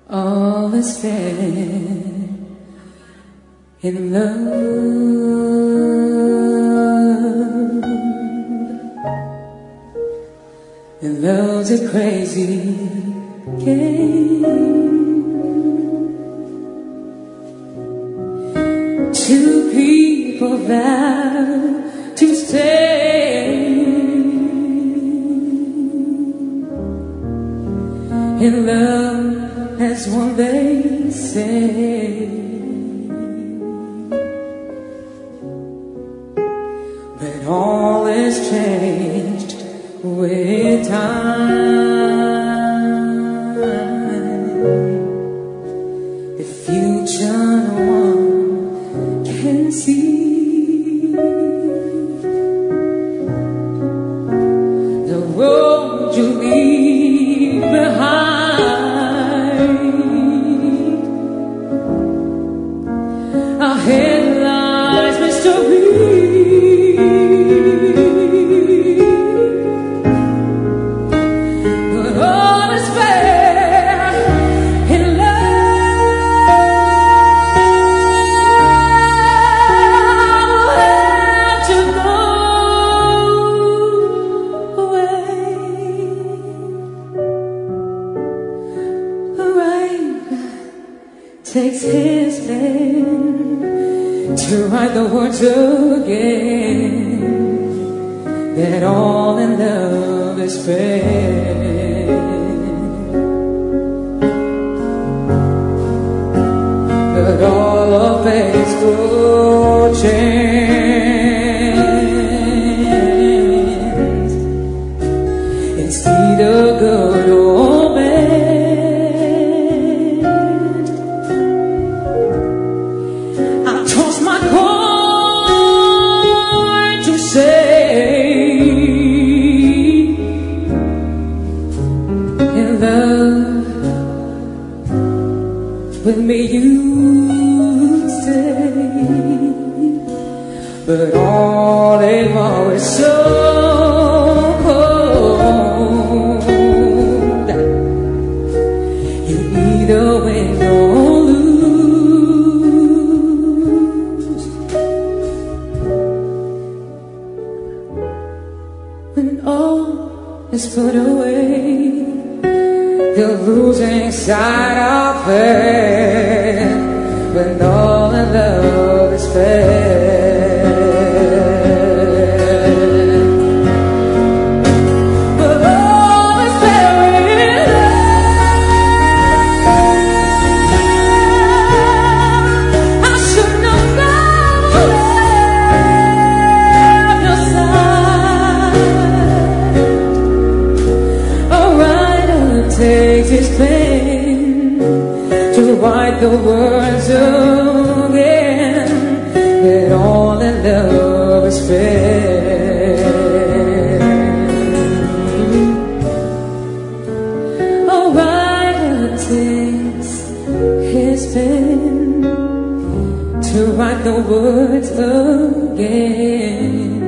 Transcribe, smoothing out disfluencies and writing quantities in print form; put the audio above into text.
all is fair in love. And love's a crazy game. Two people vow to stay in love as one they say, but all is changed with time. The future no one can see. The road you leave behind, ahead lies mystery. Takes his pen to write the words again, that all in love is fair. But all of fate's will change. Instead of good old man, with me you stay, but all they want is so cold. You either win or lose. When all is put away, the losing side of it, when all in love is fair. But all is fair in love. I should have never left your side. A writer takes his pen to write the words again, that all in love is fair. A writer takes his pen to write the words again,